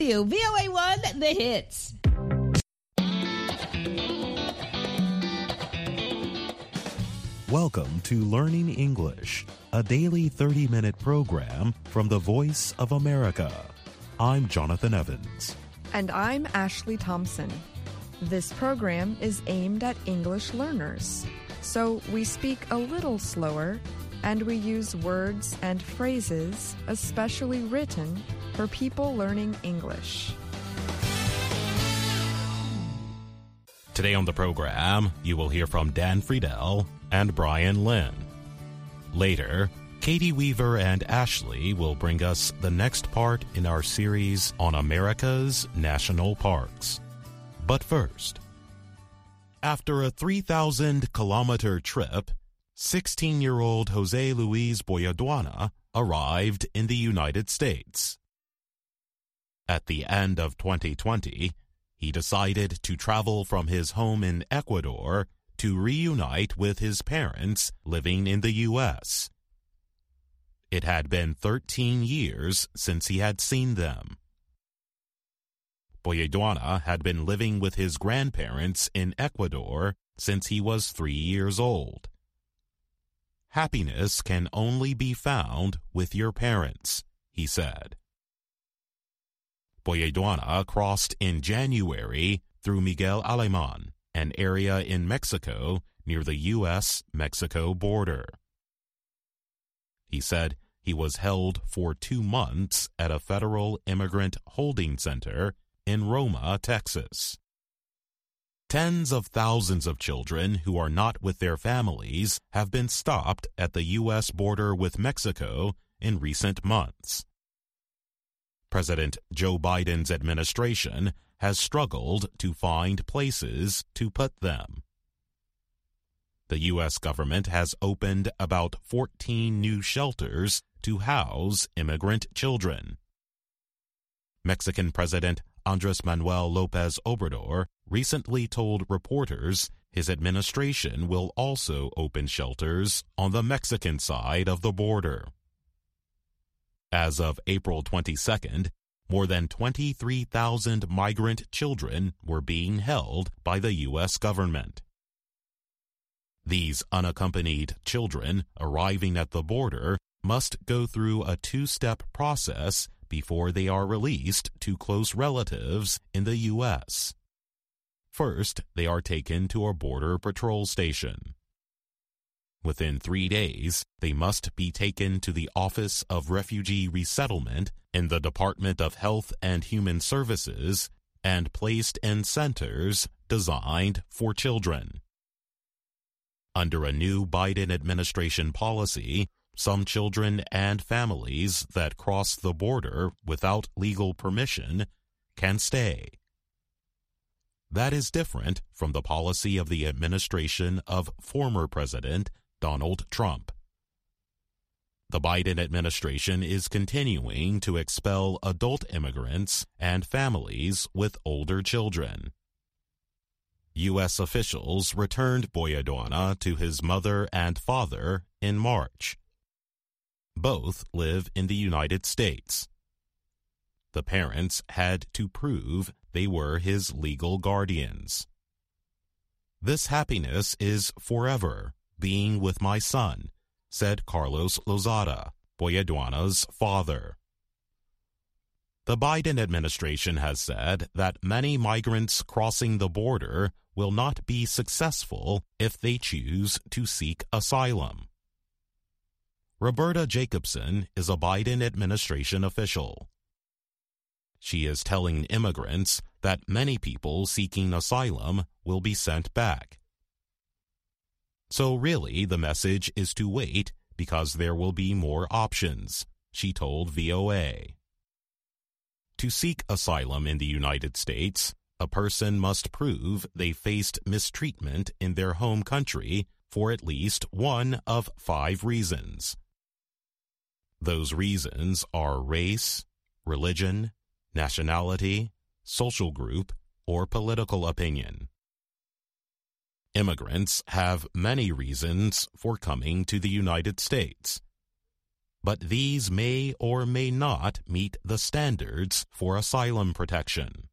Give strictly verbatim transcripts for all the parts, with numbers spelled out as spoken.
V O A one, The Hits. Welcome to Learning English, a daily thirty-minute program from the Voice of America. I'm Jonathan Evans. And I'm Ashley Thompson. This program is aimed at English learners, so we speak a little slower and we use words and phrases especially written for people learning English. Today on the program, you will hear from Dan Friedel and Brian Lynn. Later, Katie Weaver and Ashley will bring us the next part in our series on America's national parks. But first, after a three thousand kilometer trip, sixteen-year-old Jose Luis Boyaduana arrived in the United States. At the end of twenty twenty, he decided to travel from his home in Ecuador to reunite with his parents living in the U S. It had been thirteen years since he had seen them. Boyaduana had been living with his grandparents in Ecuador since he was three years old. Happiness can only be found with your parents, he said. Boyaduana crossed in January through Miguel Alemán, an area in Mexico near the U S Mexico border. He said he was held for two months at a federal immigrant holding center in Roma, Texas. Tens of thousands of children who are not with their families have been stopped at the U S border with Mexico in recent months. President Joe Biden's administration has struggled to find places to put them. The U S government has opened about fourteen new shelters to house immigrant children. Mexican President Andrés Manuel López Obrador recently told reporters his administration will also open shelters on the Mexican side of the border. As of April twenty-second, more than twenty-three thousand migrant children were being held by the U S government. These unaccompanied children arriving at the border must go through a two-step process before they are released to close relatives in the U S. First, they are taken to a border patrol station. Within three days, they must be taken to the Office of Refugee Resettlement in the Department of Health and Human Services and placed in centers designed for children. Under a new Biden administration policy, some children and families that cross the border without legal permission can stay. That is different from the policy of the administration of former President Donald Trump. The Biden administration is continuing to expel adult immigrants and families with older children. U S officials returned Boyaduana to his mother and father in March. Both live in the United States. The parents had to prove they were his legal guardians. This happiness is forever, being with my son, said Carlos Lozada, Boyaduana's father. The Biden administration has said that many migrants crossing the border will not be successful if they choose to seek asylum. Roberta Jacobson is a Biden administration official. She is telling immigrants that many people seeking asylum will be sent back. So really, the message is to wait because there will be more options, she told V O A. To seek asylum in the United States, a person must prove they faced mistreatment in their home country for at least one of five reasons. Those reasons are race, religion, nationality, social group, or political opinion. Immigrants have many reasons for coming to the United States. but these may or may not meet the standards for asylum protection.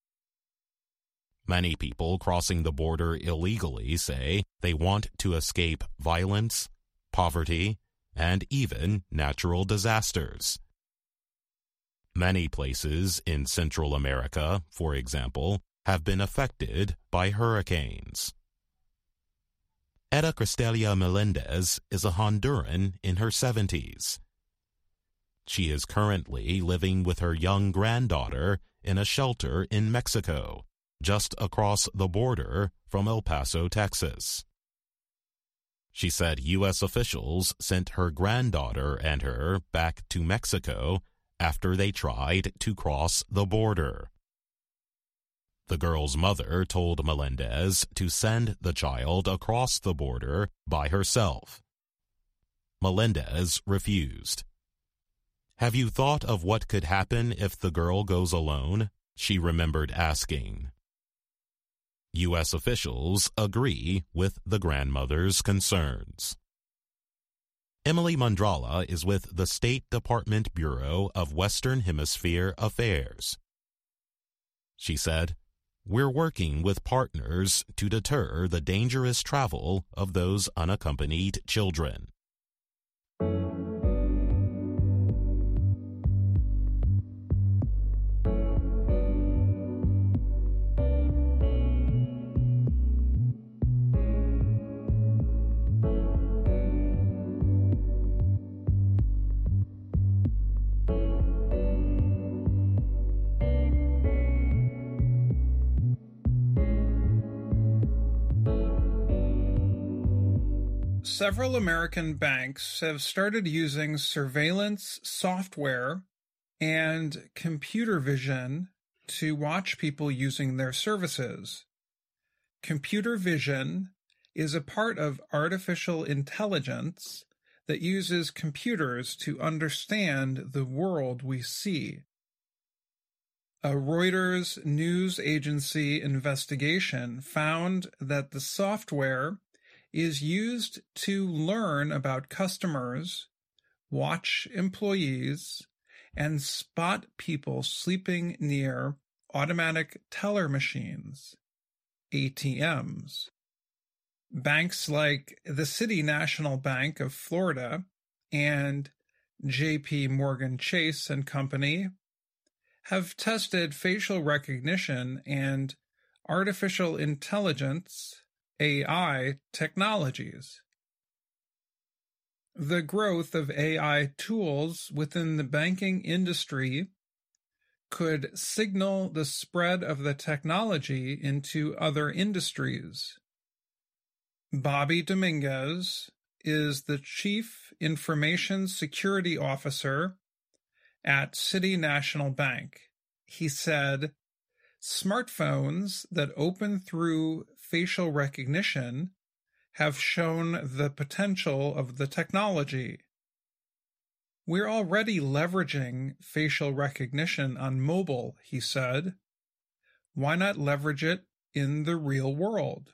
Many people crossing the border illegally say they want to escape violence, poverty, and even natural disasters. Many places in Central America, for example, have been affected by hurricanes. Eda Cristelia Melendez is a Honduran in her seventies. She is currently living with her young granddaughter in a shelter in Mexico, just across the border from El Paso, Texas. She said U S officials sent her granddaughter and her back to Mexico after they tried to cross the border. The girl's mother told Melendez to send the child across the border by herself. Melendez refused. "Have you thought of what could happen if the girl goes alone?" she remembered asking. U S officials agree with the grandmother's concerns. Emily Mondrala is with the State Department Bureau of Western Hemisphere Affairs. She said, "We're working with partners to deter the dangerous travel of those unaccompanied children." Several American banks have started using surveillance software and computer vision to watch people using their services. Computer vision is a part of artificial intelligence that uses computers to understand the world we see. A Reuters news agency investigation found that the software is used to learn about customers, watch employees, and spot people sleeping near automatic teller machines, A T Ms. Banks like the City National Bank of Florida and J P Morgan Chase and Company have tested facial recognition and artificial intelligence A I technologies. The growth of A I tools within the banking industry could signal the spread of the technology into other industries. Bobby Dominguez is the Chief Information Security Officer at City National Bank. He said, "Smartphones that open through facial recognition have shown the potential of the technology. We're already leveraging facial recognition on mobile," he said. "Why not leverage it in the real world?"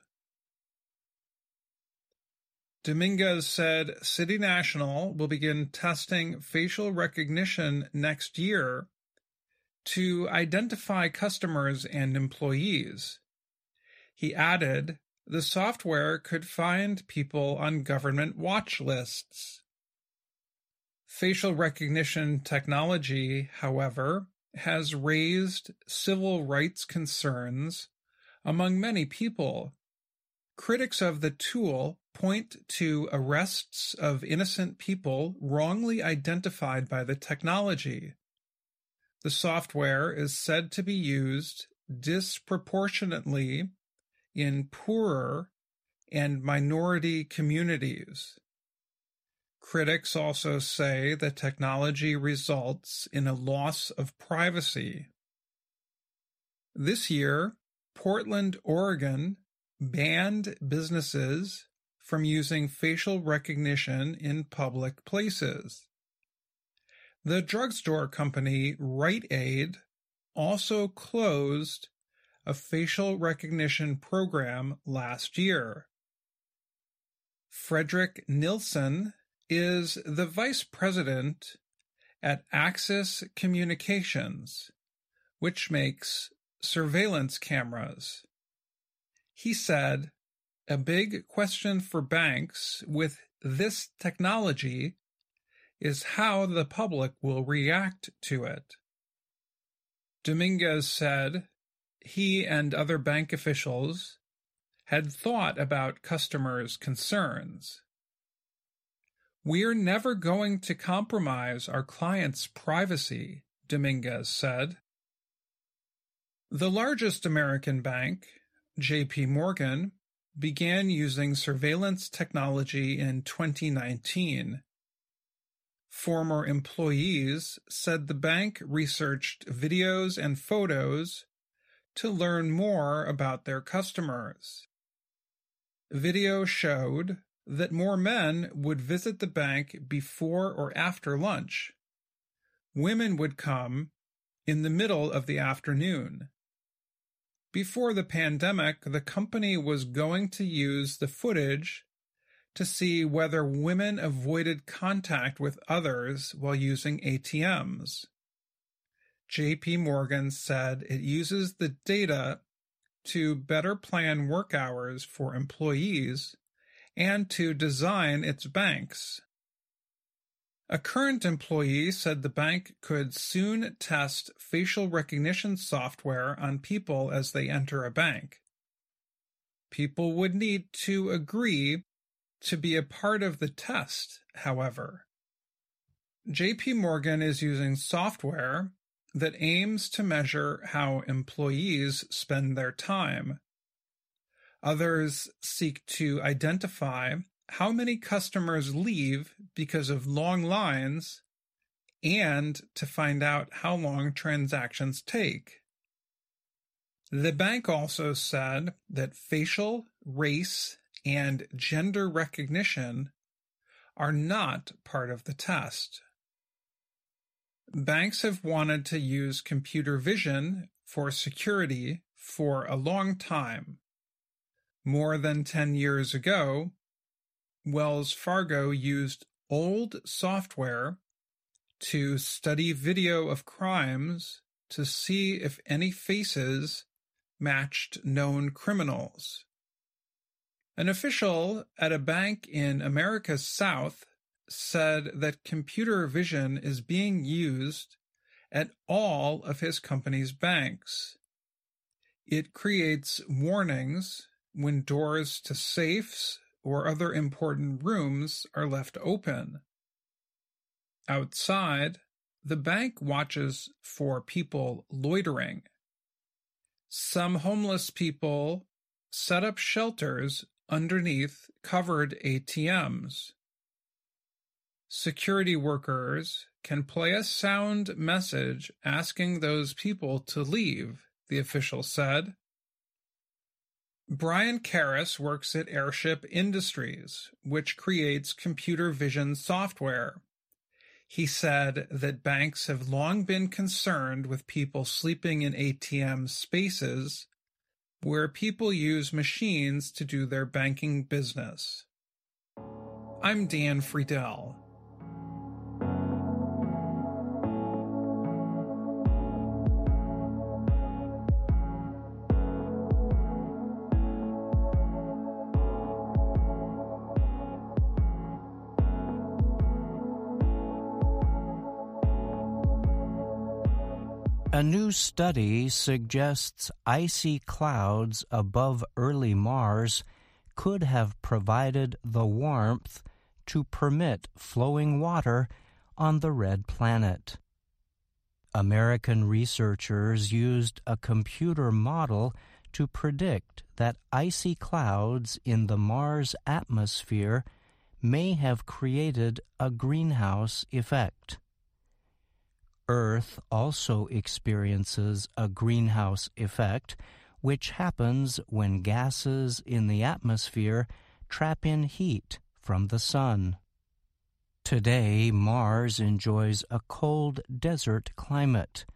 Dominguez said City National will begin testing facial recognition next year to identify customers and employees. He added, the software could find people on government watch lists. Facial recognition technology, however, has raised civil rights concerns among many people. Critics of the tool point to arrests of innocent people wrongly identified by the technology. The software is said to be used disproportionately in poorer and minority communities. Critics also say the technology results in a loss of privacy. This year, Portland, Oregon banned businesses from using facial recognition in public places. The drugstore company Rite Aid also closed a facial recognition program last year. Frederick Nilsson is the vice president at Axis Communications, which makes surveillance cameras. He said, "A big question for banks with this technology is how the public will react to it." Dominguez said he and other bank officials had thought about customers' concerns. "We're never going to compromise our clients' privacy," Dominguez said. The largest American bank, J P Morgan, began using surveillance technology in twenty nineteen. Former employees said the bank researched videos and photos to learn more about their customers. Video showed that more men would visit the bank before or after lunch. Women would come in the middle of the afternoon. Before the pandemic, the company was going to use the footage to see whether women avoided contact with others while using A T Ms. J P Morgan said it uses the data to better plan work hours for employees and to design its banks. A current employee said the bank could soon test facial recognition software on people as they enter a bank. People would need to agree to be a part of the test, however. J P Morgan is using software that aims to measure how employees spend their time. Others seek to identify how many customers leave because of long lines and to find out how long transactions take. The bank also said that facial, race, and gender recognition are not part of the test. Banks have wanted to use computer vision for security for a long time. More than ten years ago, Wells Fargo used old software to study video of crimes to see if any faces matched known criminals. An official at a bank in America's South said that computer vision is being used at all of his company's banks. It creates warnings when doors to safes or other important rooms are left open. Outside, the bank watches for people loitering. Some homeless people set up shelters underneath covered A T Ms. Security workers can play a sound message asking those people to leave, the official said. Brian Karras works at Airship Industries, which creates computer vision software. He said that banks have long been concerned with people sleeping in A T M spaces where people use machines to do their banking business. I'm Dan Friedel. A new study suggests icy clouds above early Mars could have provided the warmth to permit flowing water on the red planet. American researchers used a computer model to predict that icy clouds in the Mars atmosphere may have created a greenhouse effect. Earth also experiences a greenhouse effect, which happens when gases in the atmosphere trap in heat from the sun. Today, Mars enjoys a cold desert climate.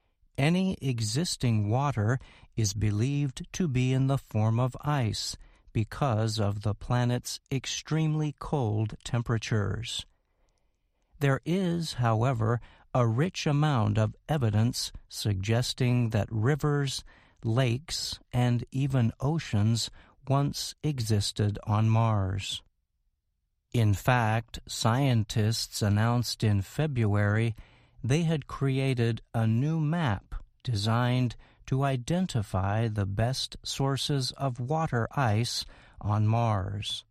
Any existing water is believed to be in the form of ice because of the planet's extremely cold temperatures. There is, however, a rich amount of evidence suggesting that rivers, lakes, and even oceans once existed on Mars. In fact, scientists announced in February they had created a new map designed to identify the best sources of water ice on Mars.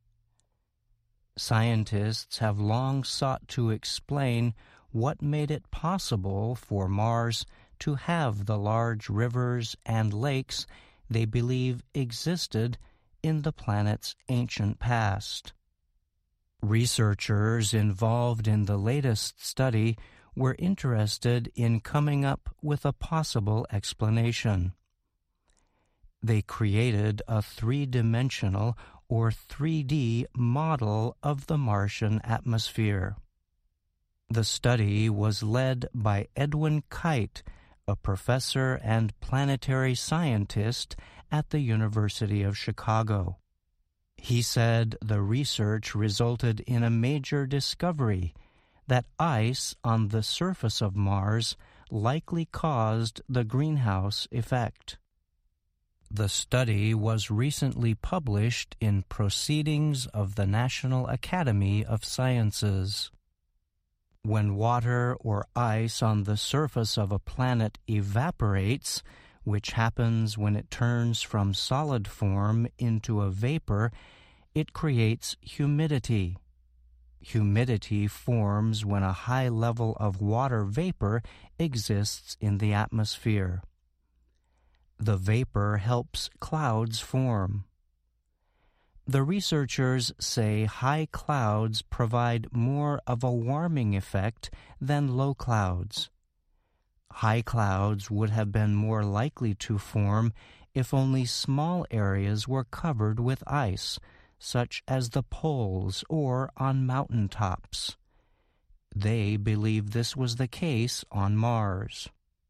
Scientists have long sought to explain what made it possible for Mars to have the large rivers and lakes they believe existed in the planet's ancient past. Researchers involved in the latest study were interested in coming up with a possible explanation. They created a three-dimensional or three D model of the Martian atmosphere. The study was led by Edwin Kite, a professor and planetary scientist at the University of Chicago. He said the research resulted in a major discovery that ice on the surface of Mars likely caused the greenhouse effect. The study was recently published in Proceedings of the National Academy of Sciences. When water or ice on the surface of a planet evaporates, which happens when it turns from solid form into a vapor, it creates humidity. Humidity forms when a high level of water vapor exists in the atmosphere. The vapor helps clouds form. The researchers say high clouds provide more of a warming effect than low clouds. High clouds would have been more likely to form if only small areas were covered with ice, such as the poles or on mountain tops. They believe this was the case on Mars.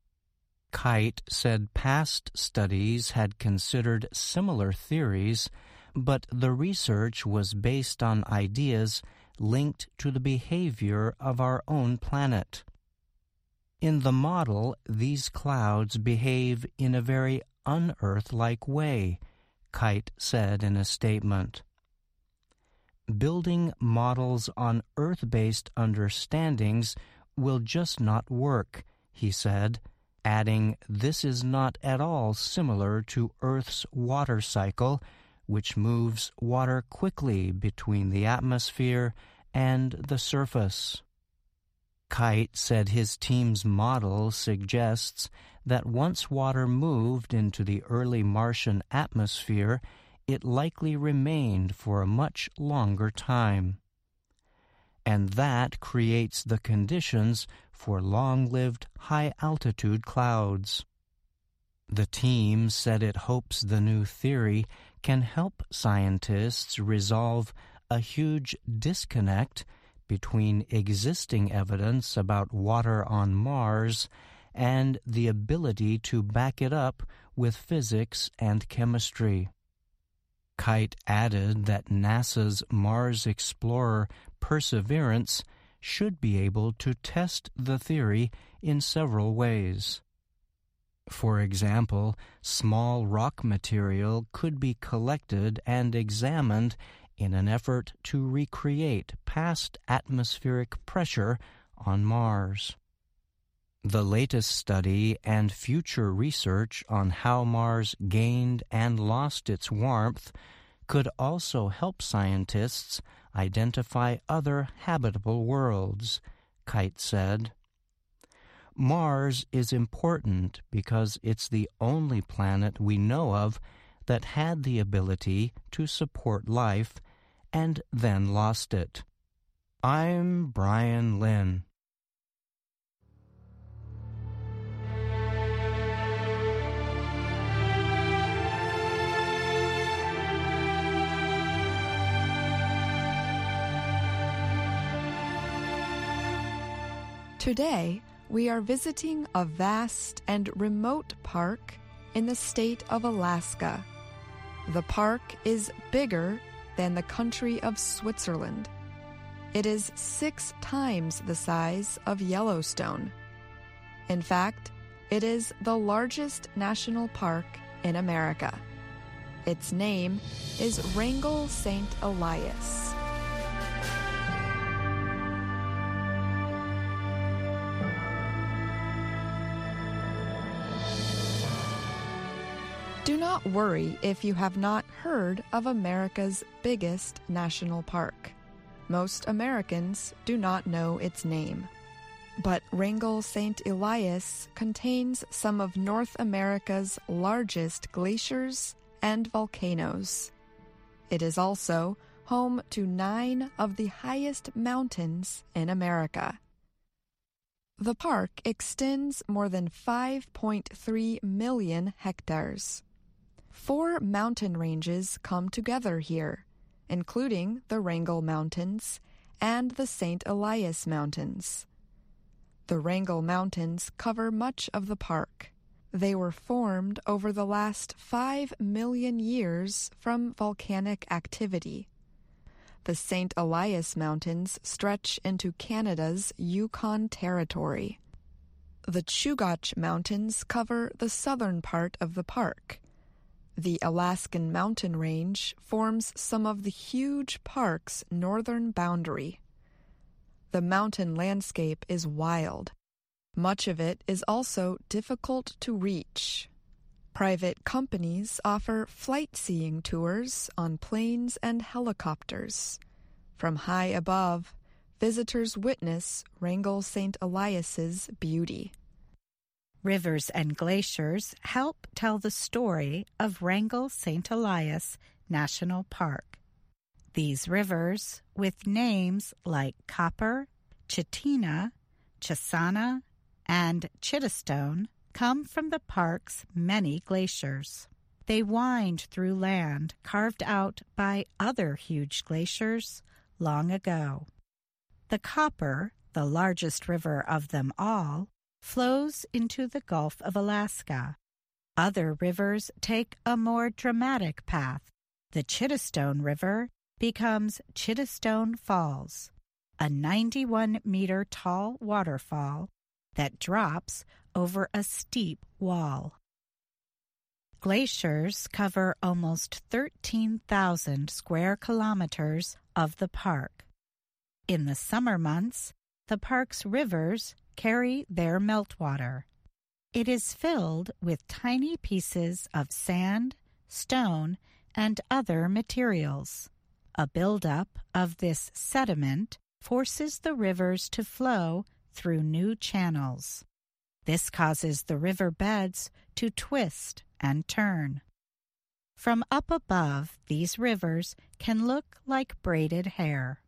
Kite said past studies had considered similar theories, but the research was based on ideas linked to the behavior of our own planet. In the model, these clouds behave in a very un-Earth-like way, Kite said in a statement. Building models on Earth-based understandings will just not work, he said, adding, this is not at all similar to Earth's water cycle, which moves water quickly between the atmosphere and the surface. Kite said his team's model suggests that once water moved into the early Martian atmosphere, it likely remained for a much longer time. And that creates the conditions for long-lived high-altitude clouds. The team said it hopes the new theory can help scientists resolve a huge disconnect between existing evidence about water on Mars and the ability to back it up with physics and chemistry. Kite added that NASA's Mars Explorer Perseverance should be able to test the theory in several ways. For example, small rock material could be collected and examined in an effort to recreate past atmospheric pressure on Mars. The latest study and future research on how Mars gained and lost its warmth could also help scientists identify other habitable worlds, Kite said. Mars is important because it's the only planet we know of that had the ability to support life and then lost it. I'm Brian Lynn. Today, we are visiting a vast and remote park in the state of Alaska. The park is bigger than the country of Switzerland. It is six times the size of Yellowstone. In fact, it is the largest national park in America. Its name is Wrangell Saint Elias. Do not worry if you have not heard of America's biggest national park. Most Americans do not know its name. But Wrangell Saint Elias contains some of North America's largest glaciers and volcanoes. It is also home to nine of the highest mountains in America. The park extends more than five point three million hectares. Four mountain ranges come together here, including the Wrangell Mountains and the Saint Elias Mountains. The Wrangell Mountains cover much of the park. They were formed over the last five million years from volcanic activity. The Saint Elias Mountains stretch into Canada's Yukon Territory. The Chugach Mountains cover the southern part of the park. The Alaskan Mountain Range forms some of the huge park's northern boundary. The mountain landscape is wild. Much of it is also difficult to reach. Private companies offer flight-seeing tours on planes and helicopters. From high above, visitors witness Wrangell Saint Elias's beauty. Rivers and glaciers help tell the story of Wrangell Saint Elias National Park. These rivers, with names like Copper, Chitina, Chisana, and Chittistone, come from the park's many glaciers. They wind through land carved out by other huge glaciers long ago. The Copper, the largest river of them all, flows into the Gulf of Alaska. Other rivers take a more dramatic path. The Chittistone River becomes Chittistone Falls, a ninety-one meter tall waterfall that drops over a steep wall. Glaciers cover almost thirteen thousand square kilometers of the park. In the summer months, the park's rivers carry their meltwater. It is filled with tiny pieces of sand, stone, and other materials. A buildup of this sediment forces the rivers to flow through new channels. This causes the river beds to twist and turn. From up above, these rivers can look like braided hair.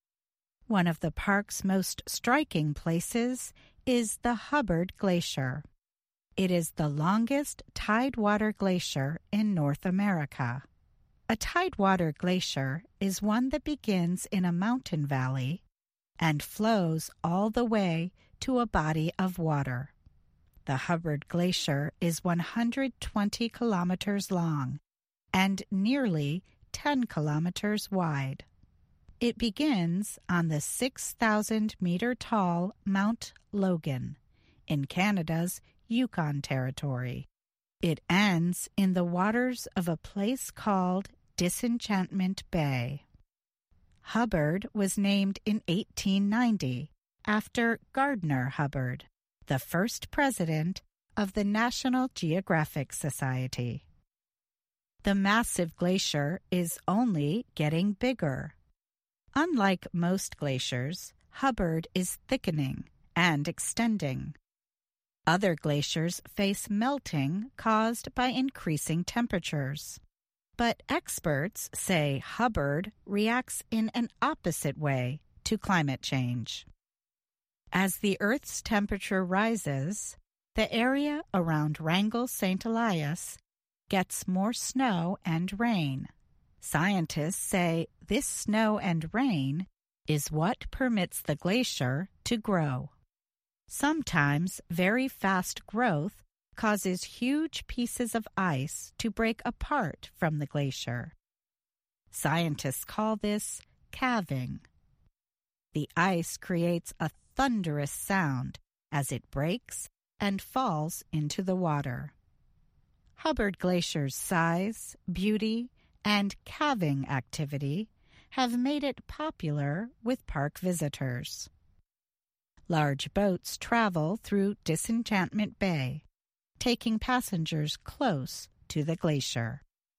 One of the park's most striking places is the Hubbard Glacier. It is the longest tidewater glacier in North America. A tidewater glacier is one that begins in a mountain valley and flows all the way to a body of water. The Hubbard Glacier is one hundred twenty kilometers long and nearly ten kilometers wide. It begins on the six thousand meter tall Mount Logan in Canada's Yukon Territory. It ends in the waters of a place called Disenchantment Bay. Hubbard was named in eighteen ninety after Gardner Hubbard, the first president of the National Geographic Society. The massive glacier is only getting bigger. Unlike most glaciers, Hubbard is thickening and extending. Other glaciers face melting caused by increasing temperatures. But experts say Hubbard reacts in an opposite way to climate change. As the Earth's temperature rises, the area around Wrangell Saint Elias gets more snow and rain. Scientists say this snow and rain is what permits the glacier to grow. Sometimes very fast growth causes huge pieces of ice to break apart from the glacier. Scientists call this calving. The ice creates a thunderous sound as it breaks and falls into the water. Hubbard Glacier's size, beauty, and calving activity have made it popular with park visitors. Large boats travel through Disenchantment Bay, taking passengers close to the glacier.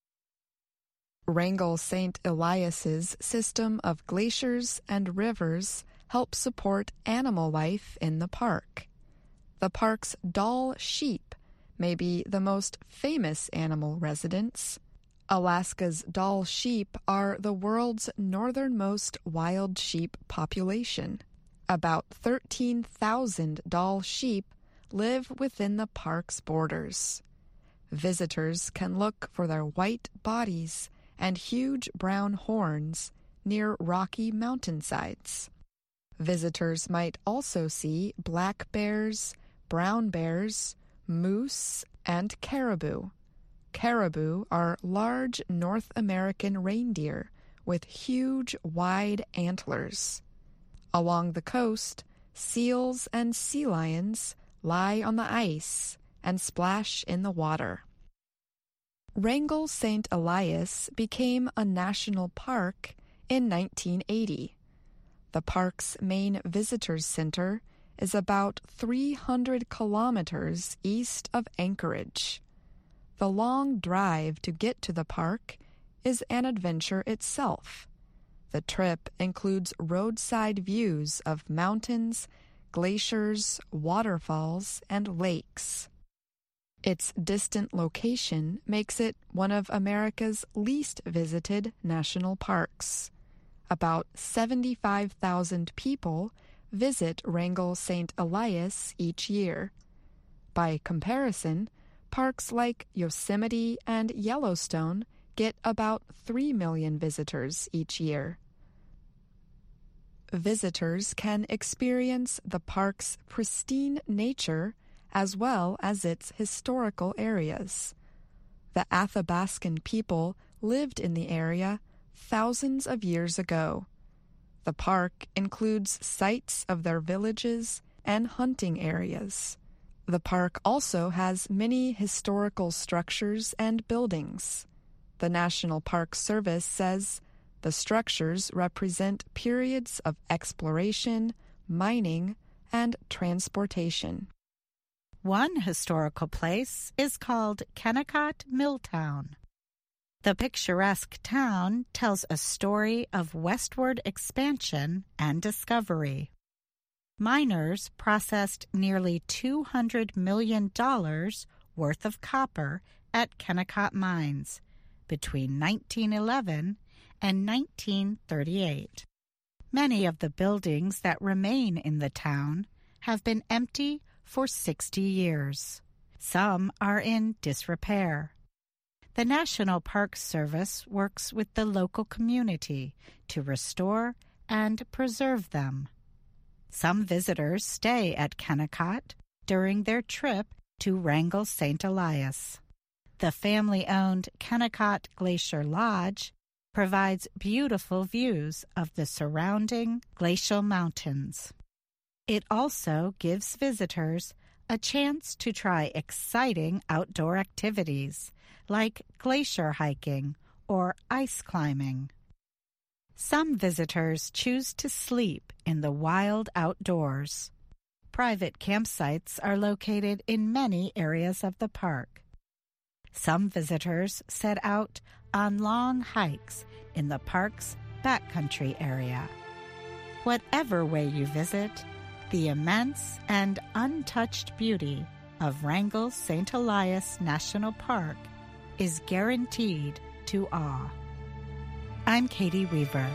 Wrangell Saint Elias's system of glaciers and rivers help support animal life in the park. The park's Dall sheep may be the most famous animal residents. Alaska's Dall sheep are the world's northernmost wild sheep population. About thirteen thousand Dall sheep live within the park's borders. Visitors can look for their white bodies and huge brown horns near rocky mountainsides. Visitors might also see black bears, brown bears, moose, and caribou. Caribou are large North American reindeer with huge, wide antlers. Along the coast, seals and sea lions lie on the ice and splash in the water. Wrangell Saint Elias became a national park in nineteen eighty. The park's main visitors center is about three hundred kilometers east of Anchorage. The long drive to get to the park is an adventure itself. The trip includes roadside views of mountains, glaciers, waterfalls, and lakes. Its distant location makes it one of America's least visited national parks. About seventy-five thousand people visit Wrangell Saint Elias each year. By comparison, parks like Yosemite and Yellowstone get about three million visitors each year. Visitors can experience the park's pristine nature as well as its historical areas. The Athabascan people lived in the area thousands of years ago. The park includes sites of their villages and hunting areas. The park also has many historical structures and buildings. The National Park Service says the structures represent periods of exploration, mining, and transportation. One historical place is called Kennecott Milltown. The picturesque town tells a story of westward expansion and discovery. Miners processed nearly two hundred million dollars worth of copper at Kennecott Mines between nineteen eleven and nineteen thirty-eight. Many of the buildings that remain in the town have been empty for sixty years. Some are in disrepair. The National Park Service works with the local community to restore and preserve them. Some visitors stay at Kennecott during their trip to Wrangell Saint Elias. The family-owned Kennecott Glacier Lodge provides beautiful views of the surrounding glacial mountains. It also gives visitors a chance to try exciting outdoor activities like glacier hiking or ice climbing. Some visitors choose to sleep in the wild outdoors. Private campsites are located in many areas of the park. Some visitors set out on long hikes in the park's backcountry area. Whatever way you visit, the immense and untouched beauty of Wrangell Saint Elias National Park is guaranteed to awe. I'm Katie Weaver.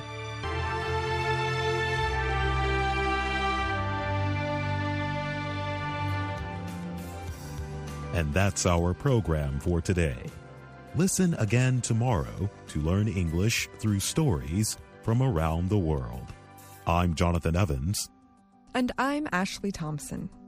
And that's our program for today. Listen again tomorrow to learn English through stories from around the world. I'm Jonathan Evans. And I'm Ashley Thompson.